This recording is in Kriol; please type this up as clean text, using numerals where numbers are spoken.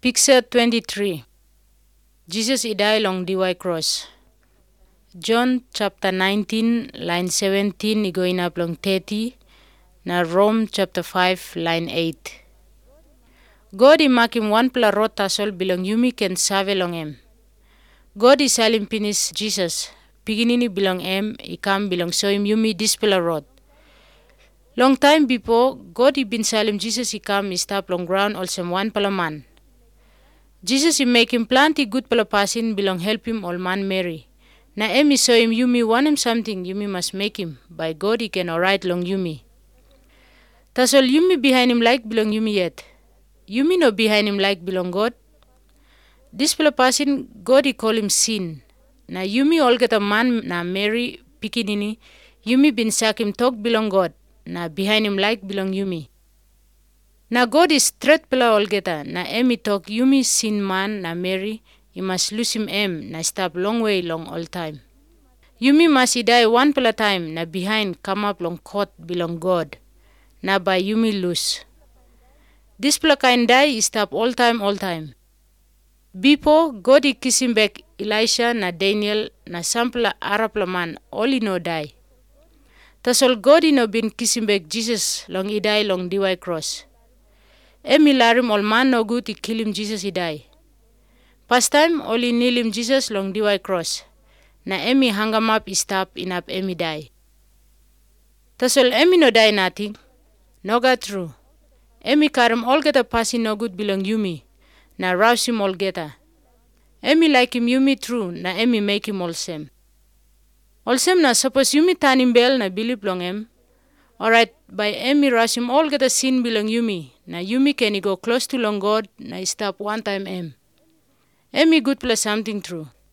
Picture 23. Jesus die long DY cross. John chapter 19 line 17 going up long 30. Na Rome chapter 5 line 8. God makim one pla rota sol bilang yumi ken save long em. God salim pinis Jesus. Piginini bilang em ikam bilang soim yumi dispela rot. Long time before, God been salim Jesus ikam stop long ground also one pala man. Jesus make him plenty good pala pasin bilang help him all man Mary. Na emi so him yumi want him something yumi must make him. By God he can alright long yumi. Tasol yumi behind him like bilang yumi yet. Yumi no behind him like bilang God. This pala pasin God he call him sin. Na yumi all get a man na Mary pikinini. Yumi bin sak him talk bilang God. Na behind him like bilang yumi. Na God is straight pala olgeta, na emi talk yumi sin man na Mary, he must lose him na stop long way long all time. Yumi must die one pala time, na behind come up long court belong God, na by yumi lose. This pala kind die stop all time. Before God he kiss him back Elisha na Daniel na sampla Arab la man, all he no die. Tasol God he no been kiss him back Jesus long he die long DY cross. Emi larim all man no good he kill him Jesus he die. Past time all he kneel him Jesus long DY cross. Na emi hang him up he stop in up emi die. Tasol emi no die nothing. No got true. Emi karim all get a passing no good belong yumi. Na rouse him all geta. Emi like him yumi true na emi make him all same. All same na suppose yumi turn him bell na believe long em. Alright, by emi rush him all get a sin belong yumi. Na yumi can he go close to long God na stop one time em. Emi good plus something true.